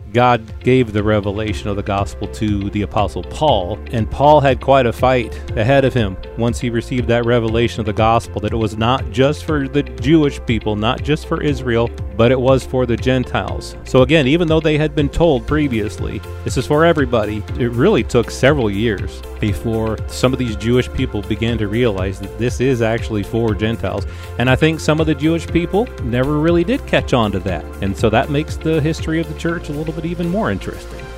God gave the revelation of the gospel to the Apostle Paul, and Paul had quite a fight ahead of him once he received that revelation of the gospel, that it was not just for the Jewish people, not just for Israel, but it was for the Gentiles. So again, even though they had been told previously, this is for everybody, it really took several years before some of these Jewish people began to realize that this is actually for Gentiles. And I think some of the Jewish people never really did catch on to that. And so that makes the history of the church a little bit even more interesting.